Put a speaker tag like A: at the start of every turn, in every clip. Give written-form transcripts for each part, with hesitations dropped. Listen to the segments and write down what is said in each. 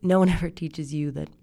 A: no one ever teaches you that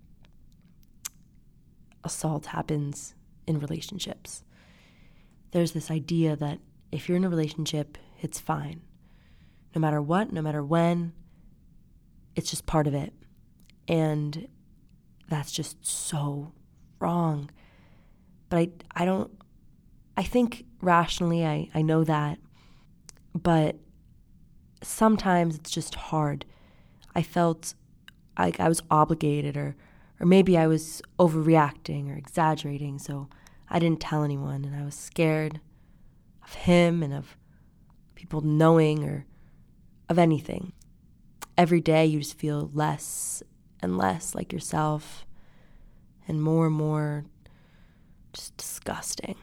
A: assault happens in relationships. There's this idea that if you're in a relationship, it's fine. No matter what, no matter when, it's just part of it. And that's just so wrong. But I think rationally I know that, but sometimes it's just hard. I felt like I was obligated, or maybe I was overreacting or exaggerating, so I didn't tell anyone, and I was scared of him and of people knowing or of anything. Every day you just feel less and less like yourself and more just disgusting.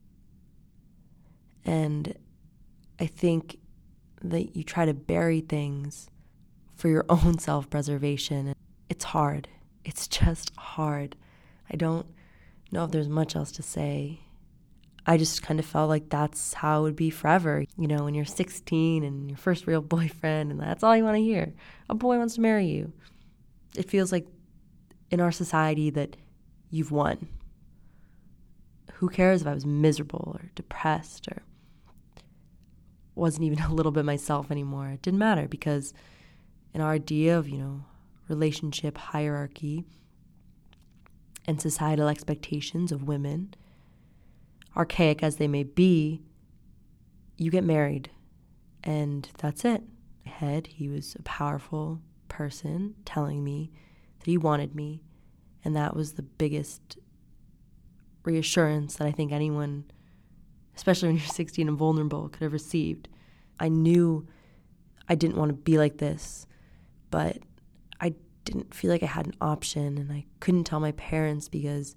A: And I think that you try to bury things for your own self-preservation. It's hard. It's just hard. I don't know if there's much else to say. I just kind of felt like that's how it would be forever. You know, when you're 16 and your first real boyfriend, and that's all you want to hear. A boy wants to marry you. It feels like in our society that you've won. Who cares if I was miserable or depressed or wasn't even a little bit myself anymore? It didn't matter, because in our idea of, relationship hierarchy and societal expectations of women, archaic as they may be, you get married and that's it. In my head, he was a powerful person telling me that he wanted me, and that was the biggest reassurance that I think anyone, especially when you're 16 and vulnerable, could have received. I knew I didn't want to be like this, but I didn't feel like I had an option, and I couldn't tell my parents because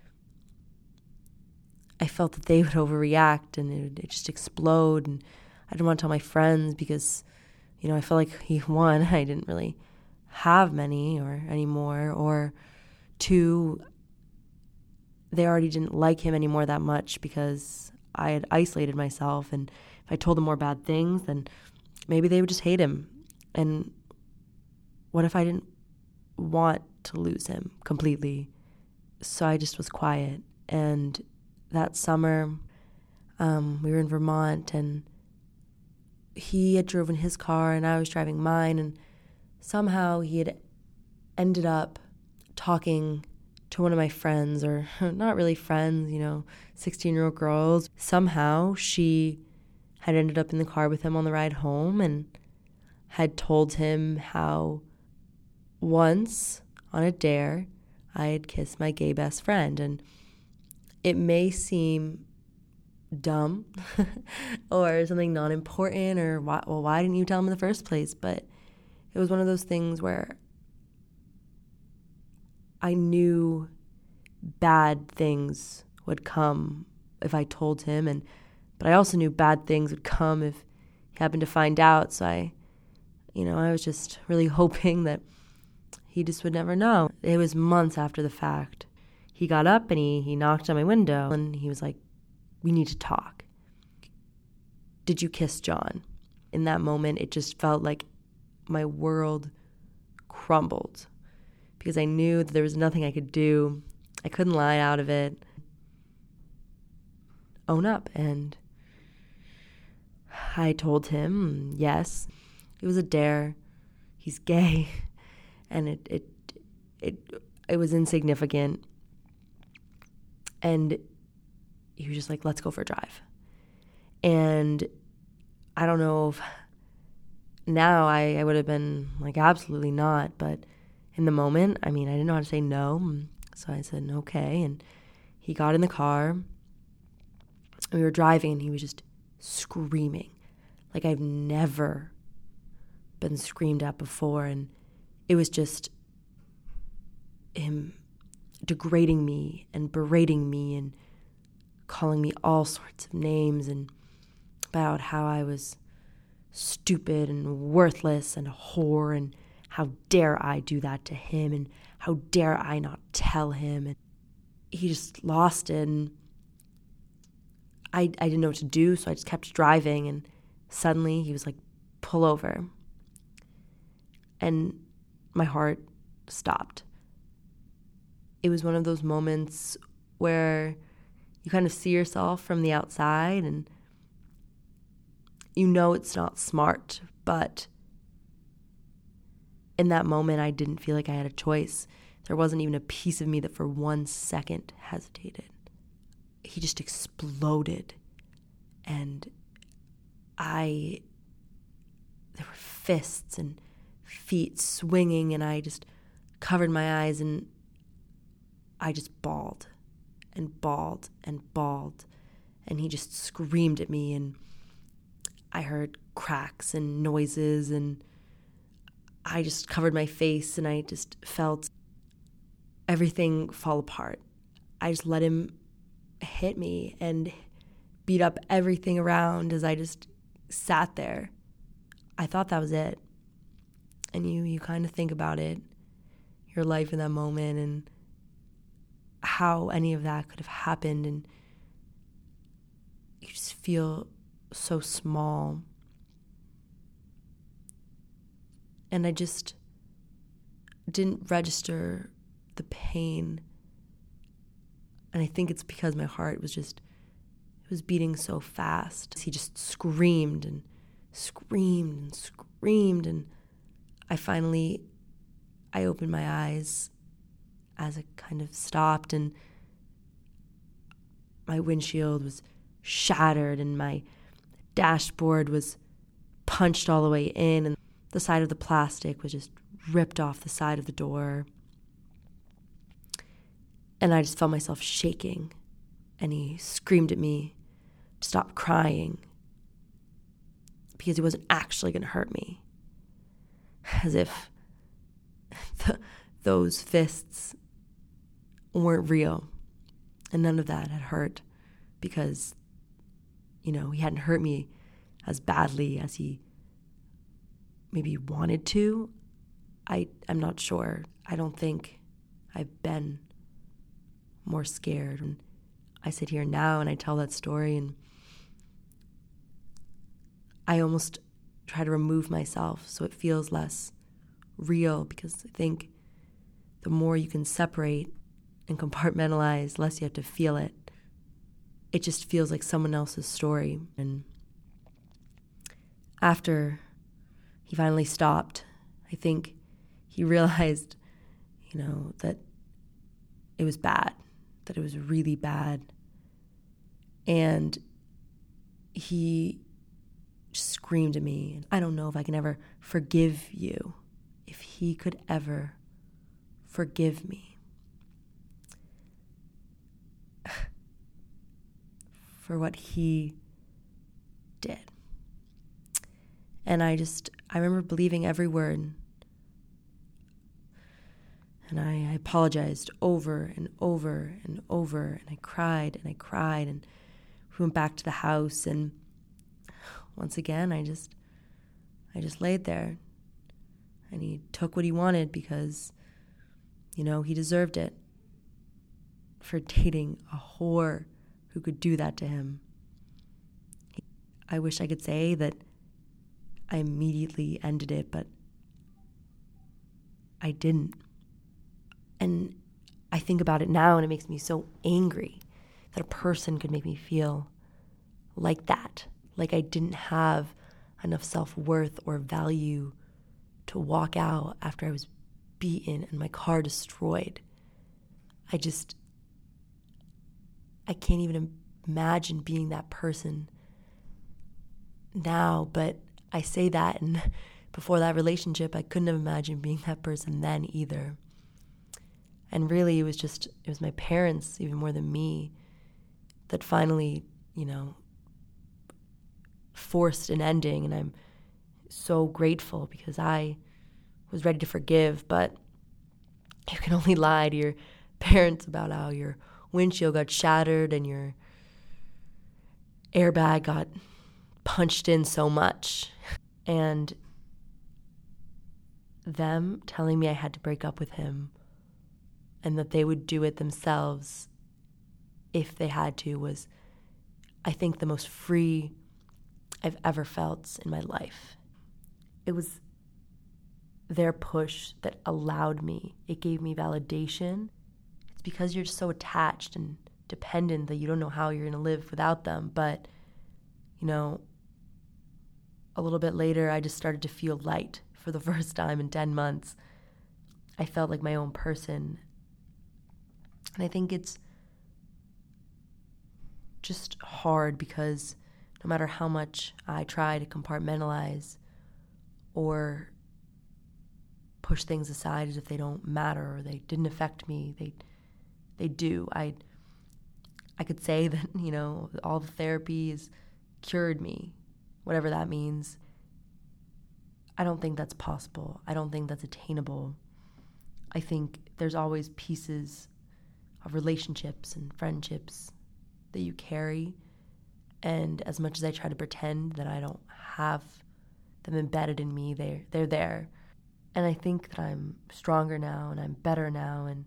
A: I felt that they would overreact and it would just explode, and I didn't want to tell my friends because, I felt like he, one, I didn't really have many or anymore, or two, they already didn't like him anymore that much because I had isolated myself, and if I told them more bad things, then maybe they would just hate him. And what if I didn't want to lose him completely? So I just was quiet. And that summer, we were in Vermont, and he had driven his car and I was driving mine, and somehow he had ended up talking to one of my friends, or not really friends, 16-year-old girls. Somehow she had ended up in the car with him on the ride home and had told him how once on a dare I had kissed my gay best friend. And it may seem dumb or something not important, or why didn't you tell him in the first place? But it was one of those things where I knew bad things would come if I told him, but I also knew bad things would come if he happened to find out. So I was just really hoping that he just would never know. It was months after the fact. He got up and he knocked on my window, and he was like, "We need to talk. Did you kiss John?" In that moment, it just felt like my world crumbled, because I knew that there was nothing I could do. I couldn't lie out of it. Own up. And I told him, yes, it was a dare. He's gay. And it was insignificant. And he was just like, "Let's go for a drive." And I don't know if now I would have been like, absolutely not. But in the moment, I didn't know how to say no. So I said, okay. And he got in the car. And we were driving, and he was just screaming like I've never been screamed at before. And it was just him degrading me and berating me and calling me all sorts of names, and about how I was stupid and worthless and a whore, and how dare I do that to him, and how dare I not tell him. And he just lost it, and I didn't know what to do, so I just kept driving, and suddenly he was like, "Pull over." And my heart stopped. It was one of those moments where you kind of see yourself from the outside and you know it's not smart, but in that moment I didn't feel like I had a choice. There wasn't even a piece of me that for 1 second hesitated. He just exploded, and there were fists and feet swinging, and I just covered my eyes and I just bawled and bawled and bawled, and he just screamed at me, and I heard cracks and noises, and I just covered my face, and I just felt everything fall apart. I just let him hit me and beat up everything around as I just sat there. I thought that was it. And you kind of think about it, your life in that moment, and how any of that could have happened, and you just feel so small. And I just didn't register the pain. And I think it's because my heart was it was beating so fast. He just screamed and screamed and screamed, and I opened my eyes as it kind of stopped, and my windshield was shattered and my dashboard was punched all the way in, and the side of the plastic was just ripped off the side of the door. And I just felt myself shaking, and he screamed at me to stop crying because he wasn't actually going to hurt me. As if those fists weren't real, and none of that had hurt because, he hadn't hurt me as badly as he maybe wanted to. I'm not sure. I don't think I've been more scared. And I sit here now and I tell that story, and I almost try to remove myself so it feels less real, because I think the more you can separate and compartmentalize, the less you have to feel it. It just feels like someone else's story. And after he finally stopped, I think he realized, that it was bad, that it was really bad. And he screamed at me, I don't know if I can ever forgive you, if he could ever forgive me for what he did. And I remember believing every word. And I apologized over and over and over, and I cried and we went back to the house, and once again I just laid there, and he took what he wanted because he deserved it for dating a whore who could do that to him. I wish I could say that I immediately ended it, but I didn't. And I think about it now, and it makes me so angry that a person could make me feel like that, like I didn't have enough self-worth or value to walk out after I was beaten and my car destroyed. I can't even imagine being that person now, but I say that, and before that relationship, I couldn't have imagined being that person then either. And really, it was my parents, even more than me, that finally, forced an ending. And I'm so grateful because I was ready to forgive, but you can only lie to your parents about how your windshield got shattered and your airbag got punched in so much. And them telling me I had to break up with him and that they would do it themselves if they had to was, I think, the most free I've ever felt in my life. It was their push that allowed me. It gave me validation. It's because you're just so attached and dependent that you don't know how you're going to live without them. But, a little bit later, I just started to feel light for the first time in 10 months. I felt like my own person. And I think it's just hard because no matter how much I try to compartmentalize or push things aside as if they don't matter or they didn't affect me, they do. I could say that, all the therapy has cured me, whatever that means. I don't think that's possible. I don't think that's attainable. I think there's always pieces of relationships and friendships that you carry. And as much as I try to pretend that I don't have them embedded in me, they're there. And I think that I'm stronger now and I'm better now. And,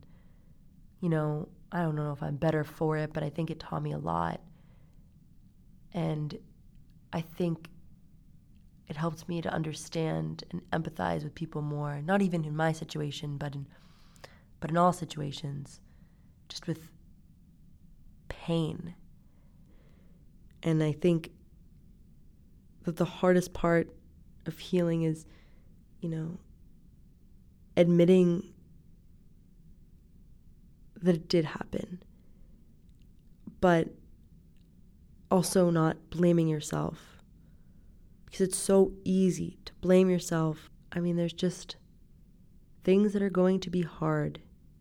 A: I don't know if I'm better for it, but I think it taught me a lot. And I think it helped me to understand and empathize with people more, not even in my situation, but in all situations, just with pain. And I think that the hardest part of healing is, admitting that it did happen, but also not blaming yourself, because it's so easy to blame yourself. I mean, there's just things that are going to be hard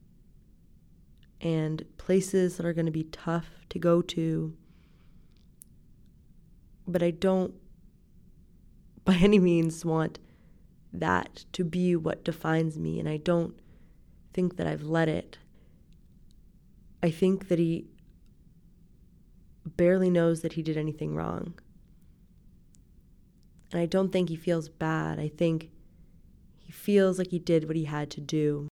A: and places that are going to be tough to go to, but I don't by any means want that to be what defines me, and I don't think that I've let it. I think that he barely knows that he did anything wrong. And I don't think he feels bad. I think he feels like he did what he had to do.